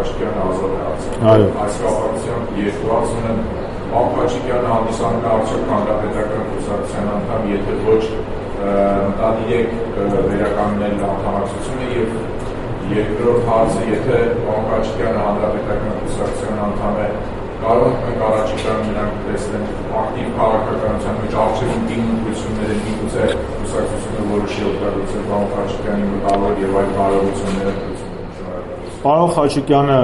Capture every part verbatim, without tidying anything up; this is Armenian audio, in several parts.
Խաչիկյանը ազատ է արձակվել։ Այս կապակցությամբ երկու հարց ունեմ։ Պարոն Խաչիկյանը հանդիսանում է արդյոք հանրապետական կուսակցության անդամ, եթե ոչ մտադիր եք վերականգնել անդամակցությունը, եւ երկրորդ հարցը, եթե պարոն Խաչիկյանը հանրապետական կուսակցության անդամ է, կարող ենք առաջիկայում նրանք տեսնեն ակտիվ քաղաքականության մեջ արժեքին դիմությունները, միգուցե կուսակցությունը որոշի օգտագործել պարոն Խաչիկյանի մտավոր եւ այլ կարողությունները։ Պարոն Խաչիկյանը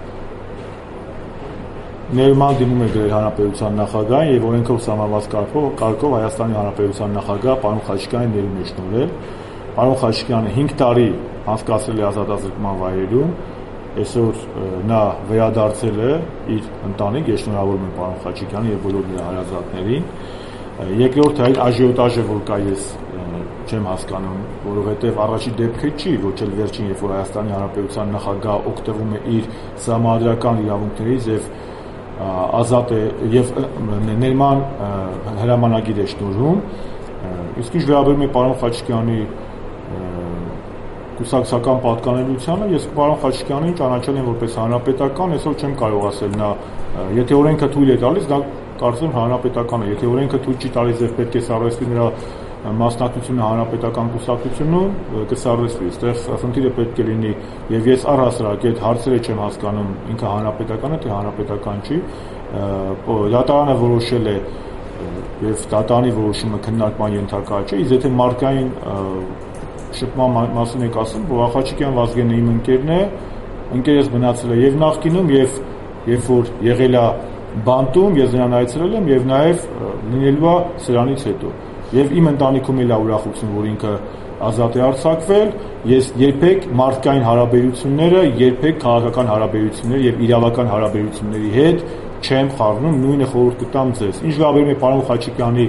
ներման դիմում է գրել Հանրապետության նախագահին եւ օրենքով սահմանված կարգով Հայաստանի Հանրապետության նախագահ պարոն Խաչիկյանին ներում է շնորհել։ Պարոն Խաչիկյանը հինգ տարի անցկացրել է ազատազրկման վայրերում, այսօր նա վերադարձել է իր ընտանիք, ես շնորհավորում եմ պարոն Խաչիկյանին եւ բոլոր նրա հարազատներին։ Երկրորդը այն աժիոտաժը, որ կա, ես չեմ հասկանում, որովհետեւ առաջի դեպքը չի, ոչ էլ վերջին, երբ որ Հայաստանի Հանրապետության նախագահ օգտվում է իր սահմանադրական իրավունքներից եւ ազատ է եւ ներման հրամանագիր է շնորհում։ Իսկ ինչ վերաբերում է պարոն Խաչիկյանի կուսակցական պատկանելությանը, ես պարոն Խաչիկյանին ճանաչել եմ որպես հանրապետական, այսօր չեմ կարող ասել նա, եթե օրենքը թույլ է տալիս, դա կարծում հանրապետական է, եթե օրենքը թույլ չի տալիս եւ պետք է սառեցվի նրա մասնակցությունը հանրապետական կուսակցությունում, կսառեցվի, այստեղ խնդիրը պետք է լինի եւ ես առհասարակ այդ հարցերը չեմ հասկանում, ինքը հանրապետական է, թե հանրապետական չի, դատարանը որոշել է եւ դատարանի որոշումը քննարկման ենթակա չէ, իսկ եթե մարկային շփման մասին եք ասում, որ Խաչիկյան Վազգենը իմ ընկերն է, ընկերս մնացել է եւ նախկինում եւ երբ որ եղել է բանտում, ես նրան այցելել եմ եւ նաեւ լինելու է սրանից հետո։ Եվ իմ ընտանիքում էլ է ուրախություն, որ ինքը ազատ է արձակվել, ես երբեք մարդկային հարաբերությունները, երբեք քաղաքական հարաբերությունները եւ իրավական հարաբերությունների հետ չեմ խառնում, նույնը խորհուրդ կտամ ձեզ։ Ինչ վերաբերում է պարոն Խաչիկյանի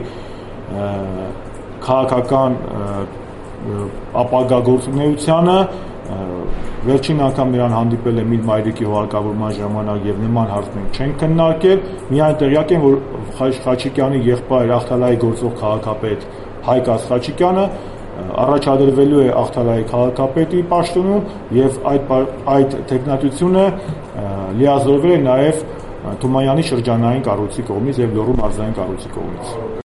քաղաքական ապագա գործունեությանը, վերջին անգամ նրան հանդիպել եմ իր մայրիկի հողարկավորման ժամանակ եւ նման հարց մենք չենք քննարկել, միայն տեղյակ եմ, որ Խաչիկյանի եղբայր Ախթալայի գործող քաղաքապետ Հայկ Խաչիկյանը առաջադրվելու է Ախթալայի քաղաքապետի պաշտոնում եւ այդ այդ տեխնատությունը լիազորվել է նաեւ Թումանյանի շրջանային կառույցի կողմից եւ Լոռու մարզային կառույցի կողմից։